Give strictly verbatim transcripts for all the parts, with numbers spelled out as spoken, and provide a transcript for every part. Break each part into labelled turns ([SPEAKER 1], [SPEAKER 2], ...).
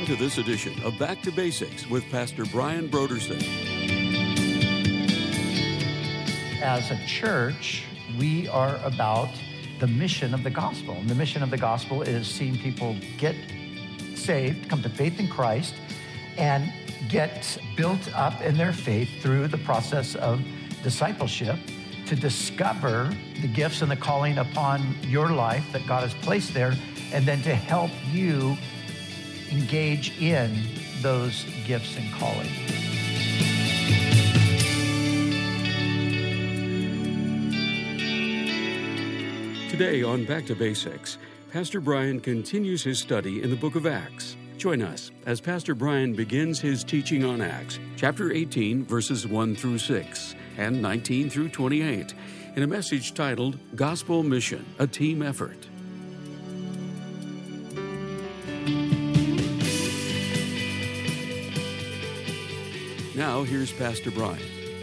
[SPEAKER 1] to this edition of Back to Basics with Pastor Brian Brodersen.
[SPEAKER 2] As a church, we are about the mission of the gospel. And the mission of the gospel is seeing people get saved, come to faith in Christ, and get built up in their faith through the process of discipleship to discover the gifts and the calling upon your life that God has placed there, and then to help you engage in those gifts and calling.
[SPEAKER 1] Today on Back to Basics, Pastor Brian continues his study in the book of Acts. Join us as Pastor Brian begins his teaching on Acts, chapter eighteen, verses one through six, and nineteen through twenty-eight, in a message titled Gospel Mission, a Team Effort. Now, here's Pastor Brian.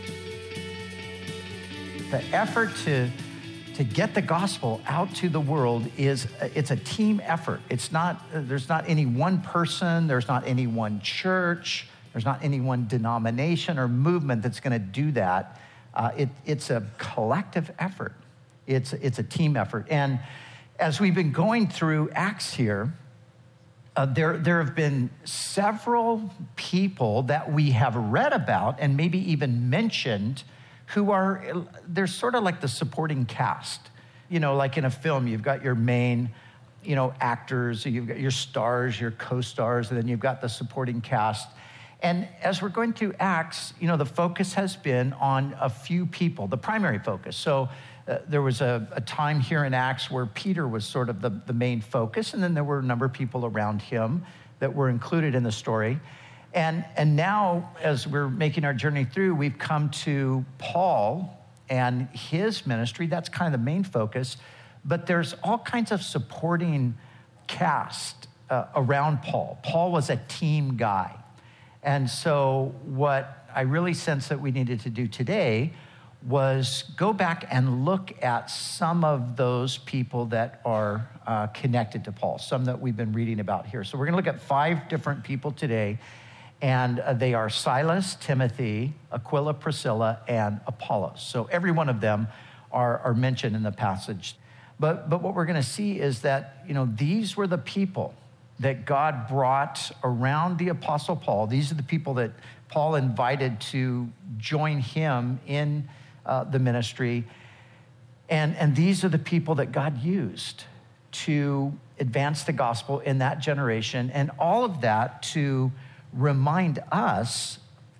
[SPEAKER 2] The effort to to get the gospel out to the world is, it's a team effort. It's not, there's not any one person, there's not any one church, there's not any one denomination or movement that's gonna do that. Uh, it, it's a collective effort. It's, it's a team effort. And as we've been going through Acts here, uh, there, there have been several people that we have read about and maybe even mentioned who are, they're sort of like the supporting cast. You know, like in a film, you've got your main, you know, actors, you've got your stars, your co-stars, and then you've got the supporting cast. And as we're going through Acts, you know, the focus has been on a few people, the primary focus. So uh, there was a, a time here in Acts where Peter was sort of the, the main focus, and then there were a number of people around him that were included in the story. And, and now, as we're making our journey through, we've come to Paul and his ministry. That's kind of the main focus. But there's all kinds of supporting cast uh, around Paul. Paul was a team guy. And so what I really sensed that we needed to do today was go back and look at some of those people that are uh, connected to Paul, some that we've been reading about here. So we're going to look at five different people today. And uh, they are Silas, Timothy, Aquila, Priscilla, and Apollos. So every one of them are, are mentioned in the passage. But, but what we're going to see is that, you know, these were the people that God brought around the Apostle Paul. These are the people that Paul invited to join him in uh, the ministry. And, and these are the people that God used to advance the gospel in that generation. And all of that to remind us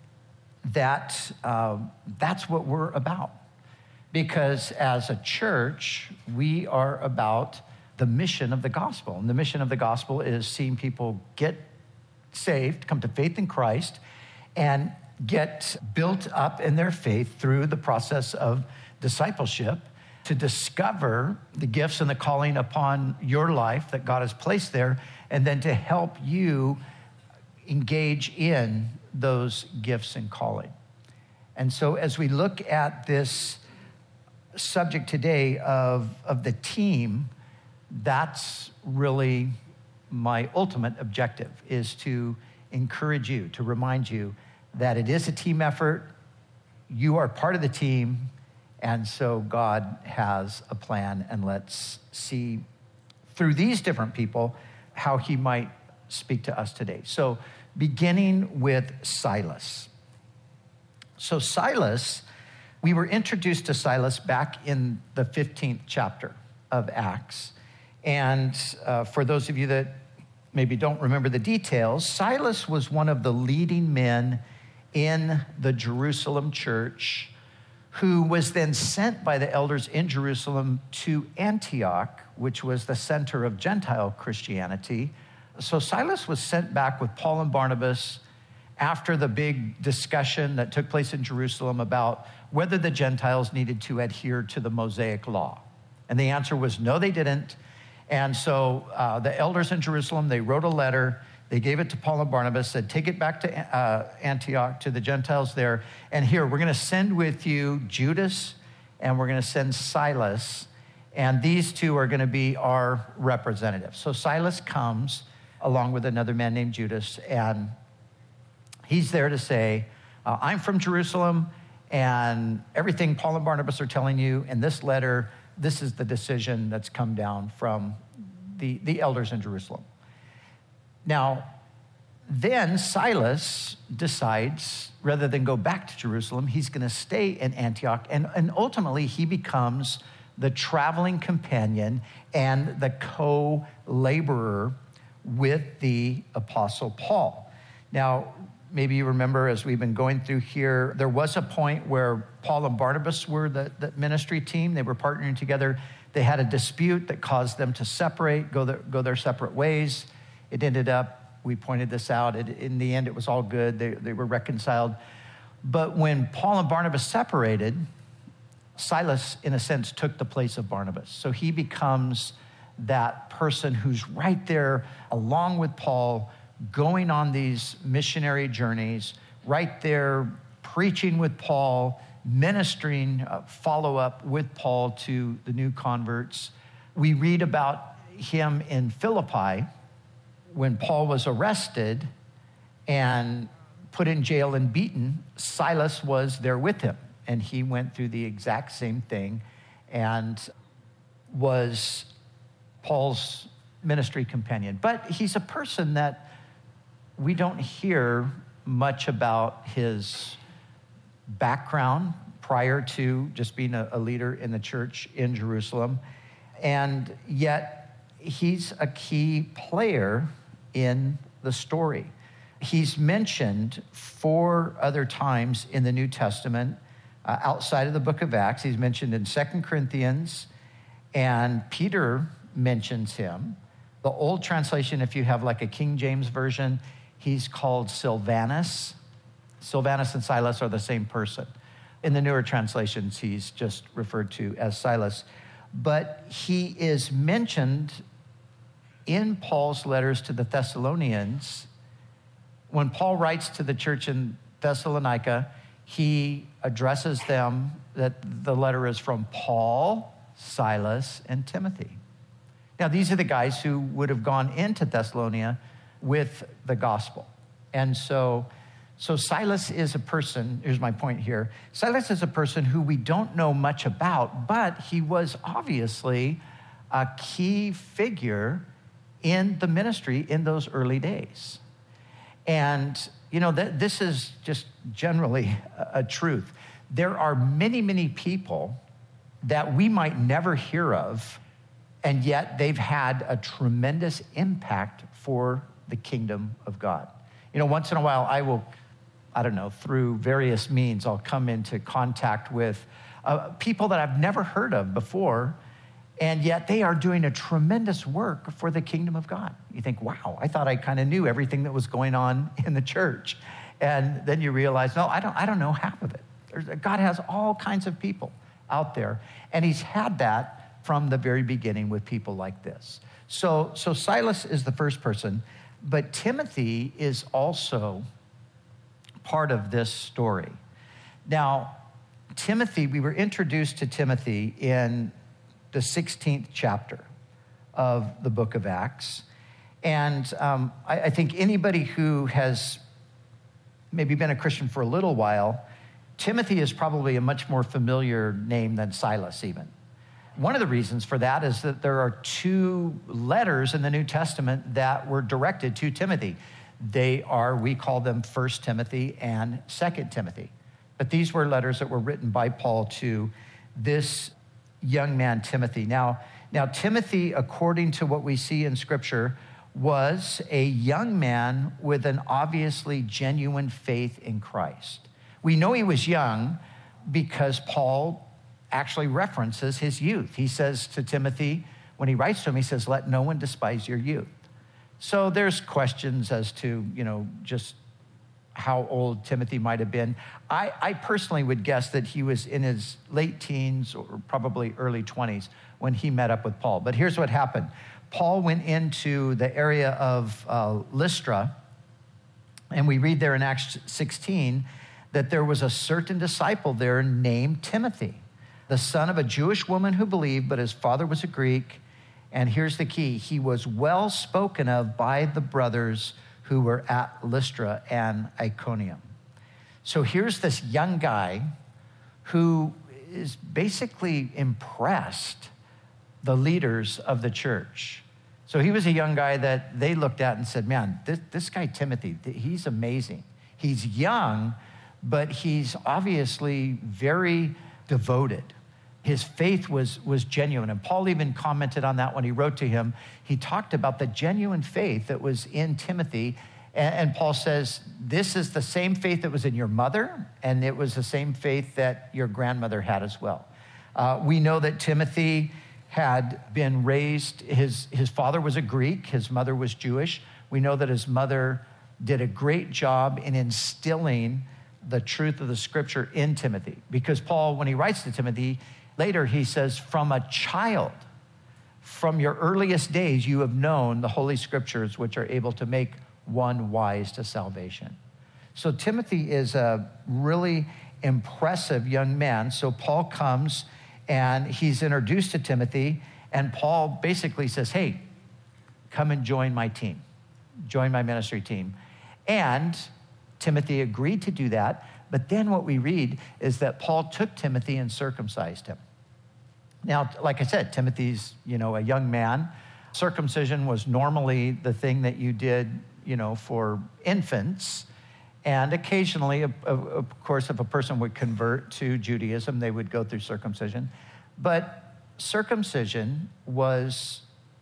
[SPEAKER 2] that uh, that's what we're about. Because as a church, we are about the mission of the gospel. And the mission of the gospel is seeing people get saved, come to faith in Christ, and get built up in their faith through the process of discipleship to discover the gifts and the calling upon your life that God has placed there, and then to help you engage in those gifts and calling. And so as we look at this subject today of, of the team, that's really my ultimate objective, is to encourage you, to remind you that it is a team effort. You are part of the team, and so God has a plan, and let's see through these different people how he might speak to us today. So beginning with Silas. So Silas, we were introduced to Silas back in the fifteenth chapter of Acts. And uh, for those of you that maybe don't remember the details, Silas was one of the leading men in the Jerusalem church, who was then sent by the elders in Jerusalem to Antioch, which was the center of Gentile Christianity. So Silas was sent back with Paul and Barnabas after the big discussion that took place in Jerusalem about whether the Gentiles needed to adhere to the Mosaic law. And the answer was no, they didn't. And so uh, the elders in Jerusalem, they wrote a letter. They gave it to Paul and Barnabas, said, take it back to uh, Antioch, to the Gentiles there. And here, we're going to send with you Judas, and we're going to send Silas. And these two are going to be our representatives. So Silas comes along with another man named Judas. And he's there to say, uh, I'm from Jerusalem, and everything Paul and Barnabas are telling you in this letter, this is the decision that's come down from the, the elders in Jerusalem. Now, then Silas decides, rather than go back to Jerusalem, he's going to stay in Antioch, and, and ultimately he becomes the traveling companion and the co-laborer with the Apostle Paul. Now, maybe you remember as we've been going through here, there was a point where Paul and Barnabas were the, the ministry team. They were partnering together. They had a dispute that caused them to separate, go their, go their separate ways. It ended up, we pointed this out, it, in the end it was all good. They, they were reconciled. But when Paul and Barnabas separated, Silas, in a sense, took the place of Barnabas. So he becomes that person who's right there along with Paul, going on these missionary journeys, right there preaching with Paul, ministering uh, follow-up with Paul to the new converts. We read about him in Philippi when Paul was arrested and put in jail and beaten. Silas was there with him, and he went through the exact same thing and was Paul's ministry companion. But he's a person that we don't hear much about his background prior to just being a, a leader in the church in Jerusalem. And yet he's a key player in the story. He's mentioned four other times in the New Testament uh, outside of the book of Acts. He's mentioned in Second Corinthians, and Peter mentions him. The old translation, if you have like a King James version, he's called Silvanus. Silvanus and Silas are the same person. In the newer translations, he's just referred to as Silas. But he is mentioned in Paul's letters to the Thessalonians. When Paul writes to the church in Thessalonica, he addresses them that the letter is from Paul, Silas, and Timothy. Now, these are the guys who would have gone into Thessalonica with the gospel. And so, so Silas is a person, here's my point here. Silas is a person who we don't know much about, but he was obviously a key figure in the ministry in those early days. And, you know, th- this is just generally a, a truth. There are many, many people that we might never hear of, and yet they've had a tremendous impact for the kingdom of God. You know, once in a while, I will, I don't know, through various means, I'll come into contact with uh, people that I've never heard of before, and yet they are doing a tremendous work for the kingdom of God. You think, wow, I thought I kind of knew everything that was going on in the church. And then you realize, no, I don't, I don't know half of it. There's, God has all kinds of people out there, and he's had that from the very beginning with people like this. So, so Silas is the first person, but Timothy is also part of this story. Now, Timothy, we were introduced to Timothy in the sixteenth chapter of the book of Acts. And um, I, I think anybody who has maybe been a Christian for a little while, Timothy is probably a much more familiar name than Silas even. One of the reasons for that is that there are two letters in the New Testament that were directed to Timothy. They are, we call them First Timothy and Second Timothy. But these were letters that were written by Paul to this young man, Timothy. Now, now Timothy, according to what we see in Scripture, was a young man with an obviously genuine faith in Christ. We know he was young because Paul actually references his youth. He says to Timothy, when he writes to him, he says, let no one despise your youth. So there's questions as to, you know, just how old Timothy might have been. I, I personally would guess that he was in his late teens or probably early twenties when he met up with Paul. But here's what happened. Paul went into the area of uh, Lystra, and we read there in Acts sixteen that there was a certain disciple there named Timothy, the son of a Jewish woman who believed, but his father was a Greek. And here's the key. He was well spoken of by the brothers who were at Lystra and Iconium. So here's this young guy who is basically impressed the leaders of the church. So he was a young guy that they looked at and said, man, this, this guy Timothy, he's amazing. He's young, but he's obviously very devoted. His faith was, was genuine. And Paul even commented on that when he wrote to him. He talked about the genuine faith that was in Timothy. And, and Paul says, this is the same faith that was in your mother, and it was the same faith that your grandmother had as well. Uh, we know that Timothy had been raised, his, his father was a Greek, his mother was Jewish. We know that his mother did a great job in instilling the truth of the scripture in Timothy. Because Paul, when he writes to Timothy, later he says, from a child, from your earliest days, you have known the Holy Scriptures, which are able to make one wise to salvation. So Timothy is a really impressive young man. So Paul comes and he's introduced to Timothy, and Paul basically says, hey, come and join my team, join my ministry team. And Timothy agreed to do that, but then what we read is that Paul took Timothy and circumcised him. Now, like I said, Timothy's, you know, a young man. Circumcision was normally the thing that you did, you know, for infants. And occasionally, of, of course, if a person would convert to Judaism, they would go through circumcision. But circumcision was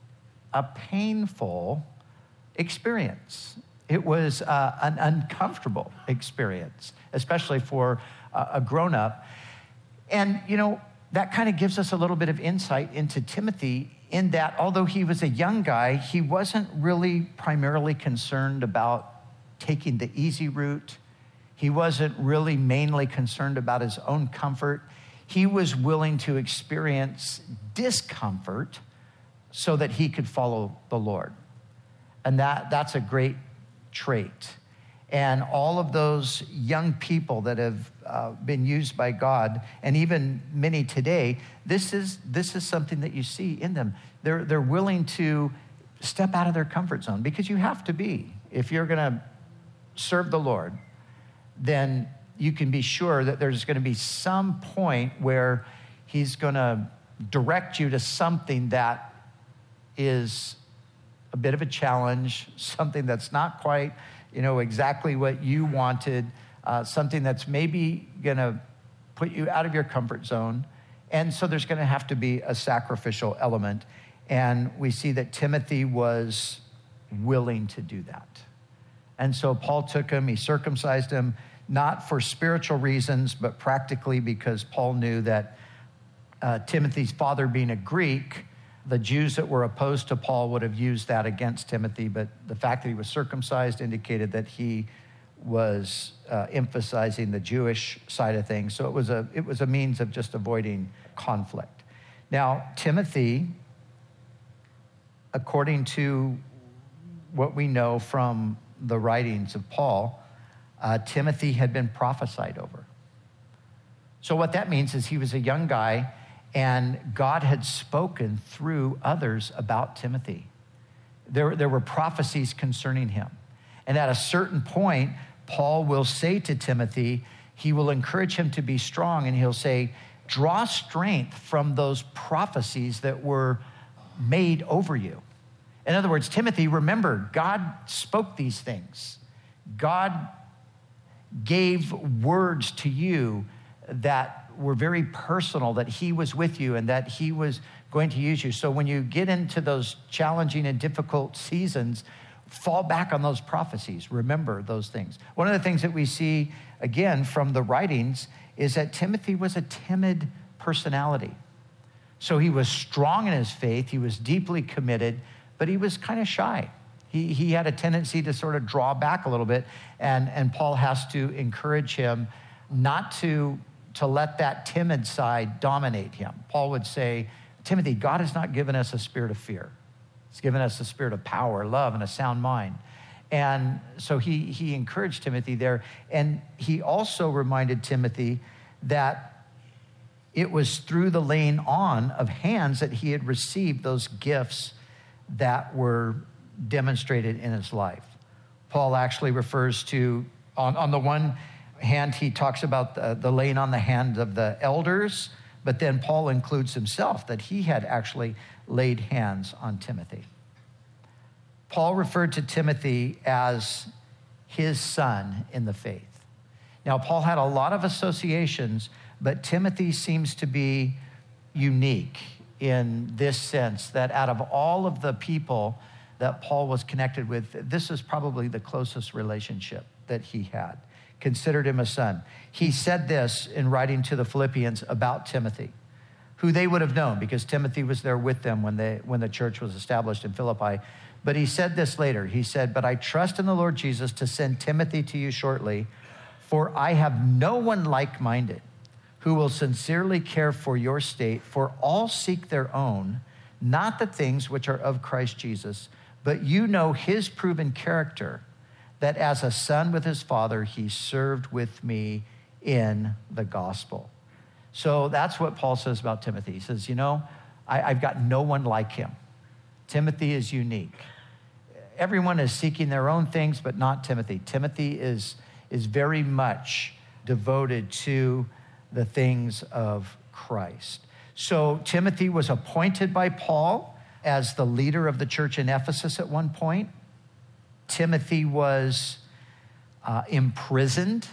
[SPEAKER 2] a painful experience. It was uh, an uncomfortable experience, especially for uh, a grown-up. And, you know, that kind of gives us a little bit of insight into Timothy in that although he was a young guy, he wasn't really primarily concerned about taking the easy route. He wasn't really mainly concerned about his own comfort. He was willing to experience discomfort so that he could follow the Lord. And that, that's a great trait. And all of those young people that have uh, been used by God, and even many today, this is, this is something that you see in them. They're, they're willing to step out of their comfort zone, because you have to be. If you're going to serve the Lord, then you can be sure that there's going to be some point where he's going to direct you to something that is a bit of a challenge, something that's not quite, you know, exactly what you wanted, uh, something that's maybe going to put you out of your comfort zone. And so there's going to have to be a sacrificial element. And we see that Timothy was willing to do that. And so Paul took him, he circumcised him, not for spiritual reasons, but practically because Paul knew that uh, Timothy's father being a Greek, the Jews that were opposed to Paul would have used that against Timothy, but the fact that he was circumcised indicated that he was uh, emphasizing the Jewish side of things. So it was a it was a means of just avoiding conflict. Now, Timothy, according to what we know from the writings of Paul, uh, Timothy had been prophesied over. So what that means is he was a young guy, and God had spoken through others about Timothy. There, there were prophecies concerning him. And at a certain point, Paul will say to Timothy, he will encourage him to be strong, and he'll say, draw strength from those prophecies that were made over you. In other words, Timothy, remember, God spoke these things. God gave words to you that were very personal, that he was with you and that he was going to use you. So when you get into those challenging and difficult seasons, fall back on those prophecies. Remember those things. One of the things that we see, again, from the writings is that Timothy was a timid personality. So he was strong in his faith. He was deeply committed, but he was kind of shy. He, he had a tendency to sort of draw back a little bit, and, and Paul has to encourage him not to, to let that timid side dominate him. Paul would say, Timothy, God has not given us a spirit of fear. He's given us a spirit of power, love, and a sound mind. And so he, he encouraged Timothy there. And he also reminded Timothy that it was through the laying on of hands that he had received those gifts that were demonstrated in his life. Paul actually refers to, on, on the one hand, he talks about the, the laying on the hand of the elders, but then Paul includes himself, that he had actually laid hands on Timothy. Paul referred to Timothy as his son in the faith. Now, Paul had a lot of associations, but Timothy seems to be unique in this sense, that out of all of the people that Paul was connected with, this is probably the closest relationship that he had. Considered him a son. He said this in writing to the Philippians about Timothy, who they would have known because Timothy was there with them when they when the church was established in Philippi. But he said this later. He said, "But I trust in the Lord Jesus to send Timothy to you shortly, for I have no one like-minded who will sincerely care for your state, for all seek their own, not the things which are of Christ Jesus, but you know his proven character, that as a son with his father, he served with me in the gospel." So that's what Paul says about Timothy. He says, you know, I, I've got no one like him. Timothy is unique. Everyone is seeking their own things, but not Timothy. Timothy is, is very much devoted to the things of Christ. So Timothy was appointed by Paul as the leader of the church in Ephesus at one point. Timothy was uh, imprisoned.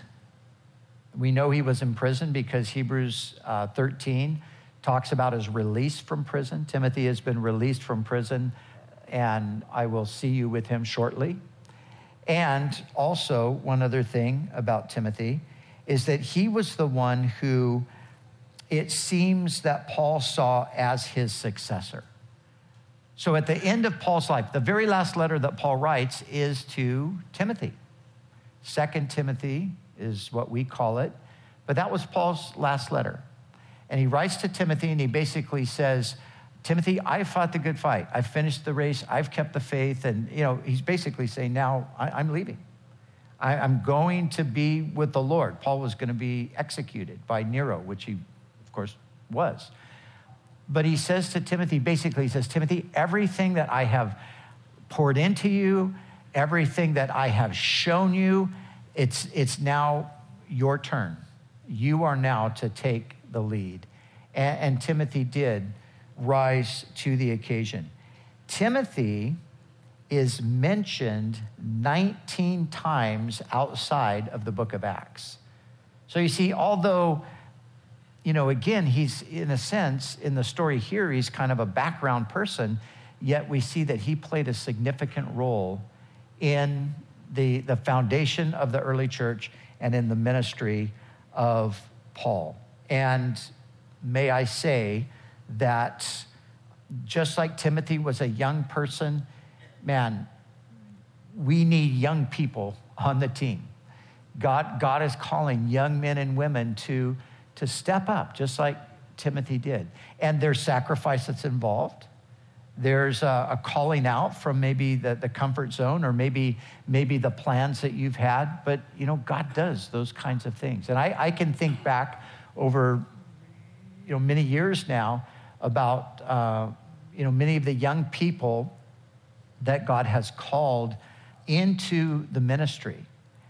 [SPEAKER 2] We know he was imprisoned because Hebrews uh, thirteen talks about his release from prison. Timothy has been released from prison, and I will see you with him shortly. And also, one other thing about Timothy is that he was the one who it seems that Paul saw as his successor. So at the end of Paul's life, the very last letter that Paul writes is to Timothy. Second Timothy is what we call it, but that was Paul's last letter. And he writes to Timothy and he basically says, Timothy, I fought the good fight. I've finished the race. I've kept the faith. And, you know, he's basically saying, now I, I'm leaving. I, I'm going to be with the Lord. Paul was going to be executed by Nero, which he, of course, was. But he says to Timothy, basically, he says, Timothy, everything that I have poured into you, everything that I have shown you, it's, it's now your turn. You are now to take the lead. And, and Timothy did rise to the occasion. Timothy is mentioned nineteen times outside of the book of Acts. So you see, although, you know, again, he's in a sense, in the story here, he's kind of a background person, yet we see that he played a significant role in the, the foundation of the early church and in the ministry of Paul. And may I say that just like Timothy was a young person, man, we need young people on the team. God, God is calling young men and women to, to step up, just like Timothy did. And there's sacrifice that's involved. There's a, a calling out from maybe the, the comfort zone or maybe, maybe the plans that you've had. But, you know, God does those kinds of things. And I, I can think back over, you know, many years now about, uh, you know, many of the young people that God has called into the ministry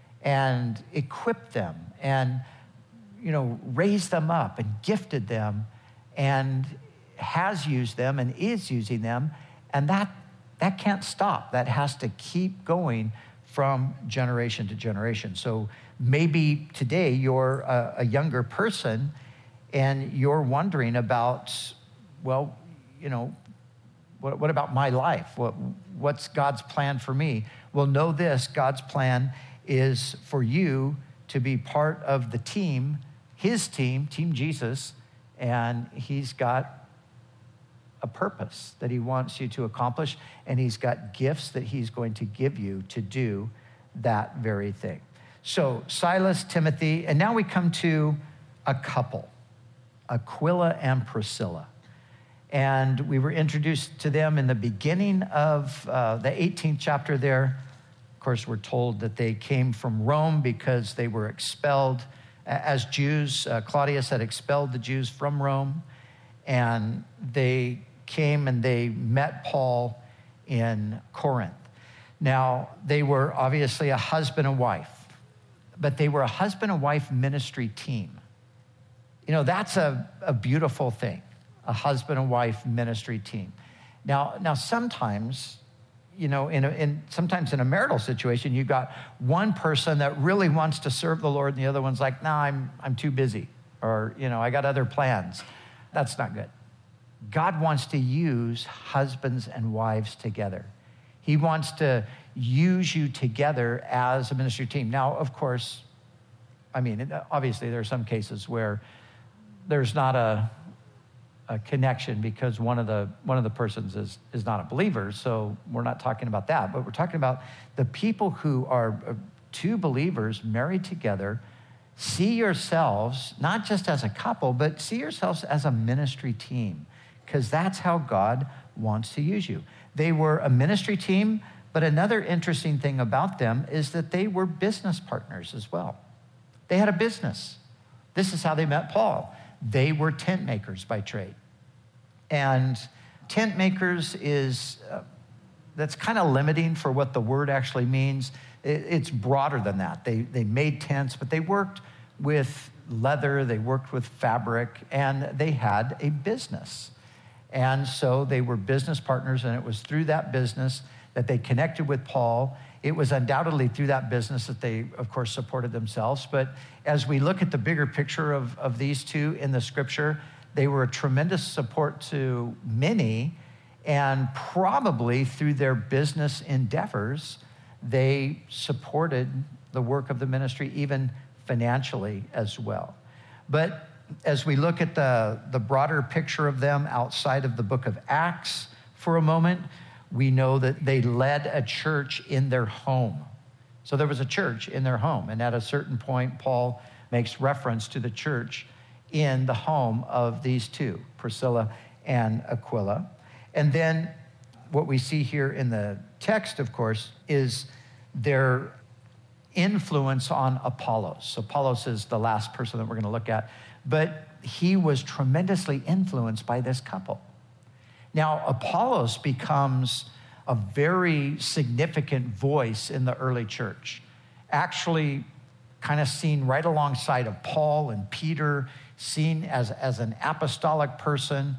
[SPEAKER 2] and equipped them and, you know, raised them up and gifted them and has used them and is using them. And that, that can't stop. That has to keep going from generation to generation. So maybe today you're a, a younger person and you're wondering about, well, you know, what, what about my life? What, what's God's plan for me? Well, know this, God's plan is for you to be part of the team, his team, Team Jesus, and he's got a purpose that he wants you to accomplish, and he's got gifts that he's going to give you to do that very thing. So Silas, Timothy, and now we come to a couple, Aquila and Priscilla. And we were introduced to them in the beginning of uh, the eighteenth chapter there. Of course, we're told that they came from Rome because they were expelled As Jews, uh, Claudius had expelled the Jews from Rome, and they came and they met Paul in Corinth. Now, they were obviously a husband and wife, but they were a husband and wife ministry team. You know, that's a, a beautiful thing, a husband and wife ministry team. Now, now sometimes, you know, in, a, in sometimes in a marital situation, you got one person that really wants to serve the Lord, and the other one's like, "No, nah, I'm I'm too busy," or, you know, "I got other plans." That's not good. God wants to use husbands and wives together. He wants to use you together as a ministry team. Now, of course, I mean, obviously there are some cases where there's not a, a connection because one of the one of the persons is, is not a believer, so we're not talking about that. But we're talking about the people who are two believers married together. See yourselves not just as a couple, but see yourselves as a ministry team, because that's how God wants to use you. They were a ministry team, but another interesting thing about them is that they were business partners as well. They had a business. This is how they met Paul. They were tent makers by trade. And tent makers is, uh, that's kind of limiting for what the word actually means. It, it's broader than that. They, they made tents, but they worked with leather, they worked with fabric, and they had a business. And so they were business partners, and it was through that business that they connected with Paul. It was undoubtedly through that business that they, of course, supported themselves. But as we look at the bigger picture of, of these two in the scripture, they were a tremendous support to many, and probably through their business endeavors, they supported the work of the ministry, even financially as well. But as we look at the, the broader picture of them outside of the book of Acts for a moment, we know that they led a church in their home. So there was a church in their home. And at a certain point, Paul makes reference to the church in the home of these two, Priscilla and Aquila. And then what we see here in the text, of course, is their influence on Apollos. So Apollos is the last person that we're going to look at. But he was tremendously influenced by this couple. Now, Apollos becomes a very significant voice in the early church, actually kind of seen right alongside of Paul and Peter, seen as, as an apostolic person.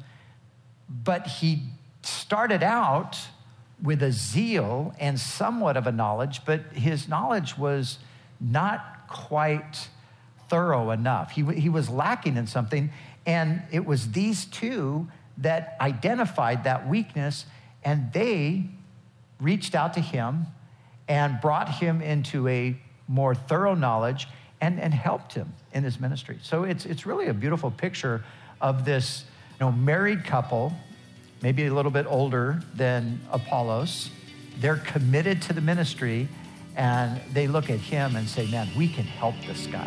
[SPEAKER 2] But he started out with a zeal and somewhat of a knowledge, but his knowledge was not quite thorough enough. He, he was lacking in something, and it was these two that identified that weakness, and they reached out to him and brought him into a more thorough knowledge and, and helped him in his ministry. So it's it's really a beautiful picture of this, you know, married couple, maybe a little bit older than Apollos. They're committed to the ministry, and they look at him and say, "Man, we can help this guy."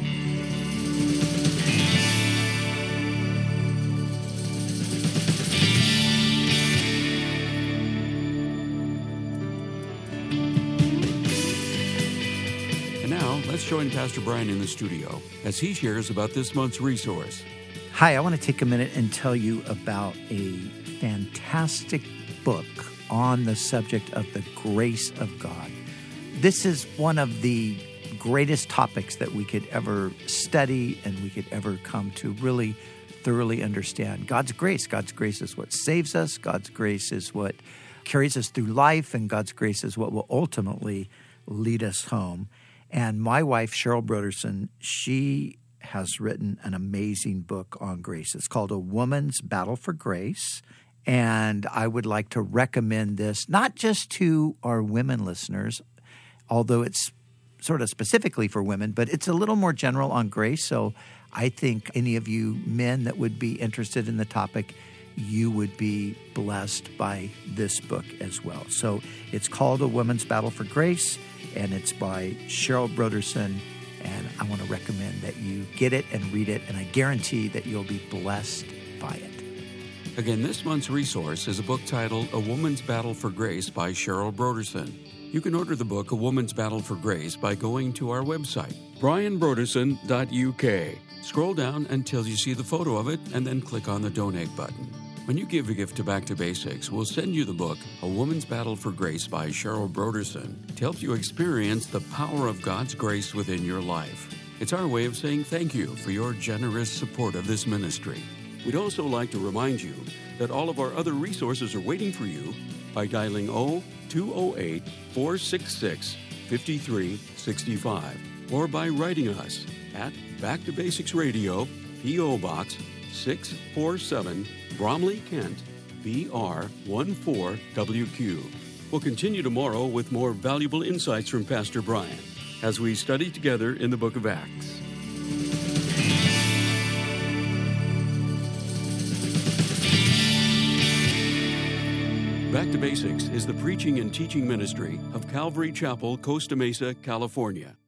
[SPEAKER 1] Let's join Pastor Brian in the studio as he shares about this month's resource.
[SPEAKER 2] Hi, I want to take a minute and tell you about a fantastic book on the subject of the grace of God. This is one of the greatest topics that we could ever study and we could ever come to really thoroughly understand. God's grace. God's grace is what saves us. God's grace is what carries us through life, and God's grace is what will ultimately lead us home. And my wife, Cheryl Broderson, she has written an amazing book on grace. It's called A Woman's Battle for Grace. And I would like to recommend this, not just to our women listeners, although it's sort of specifically for women, but it's a little more general on grace. So I think any of you men that would be interested in the topic, you would be blessed by this book as well. So it's called A Woman's Battle for Grace, and it's by Cheryl Broderson, and I want to recommend that you get it and read it, and I guarantee that you'll be blessed by it.
[SPEAKER 1] Again, this month's resource is a book titled A Woman's Battle for Grace by Cheryl Broderson. You can order the book A Woman's Battle for Grace by going to our website, brian brodersen dot u k. Scroll down until you see the photo of it and then click on the donate button. When you give a gift to Back to Basics, we'll send you the book A Woman's Battle for Grace by Cheryl Brodersen to help you experience the power of God's grace within your life. It's our way of saying thank you for your generous support of this ministry. We'd also like to remind you that all of our other resources are waiting for you by dialing two oh eight, four six six, five three six five or by writing us at Back to Basics Radio, P O. Box six forty-seven, Bromley, Kent, B R one four W Q. We'll continue tomorrow with more valuable insights from Pastor Brian as we study together in the book of Acts. Back to Basics is the preaching and teaching ministry of Calvary Chapel, Costa Mesa, California.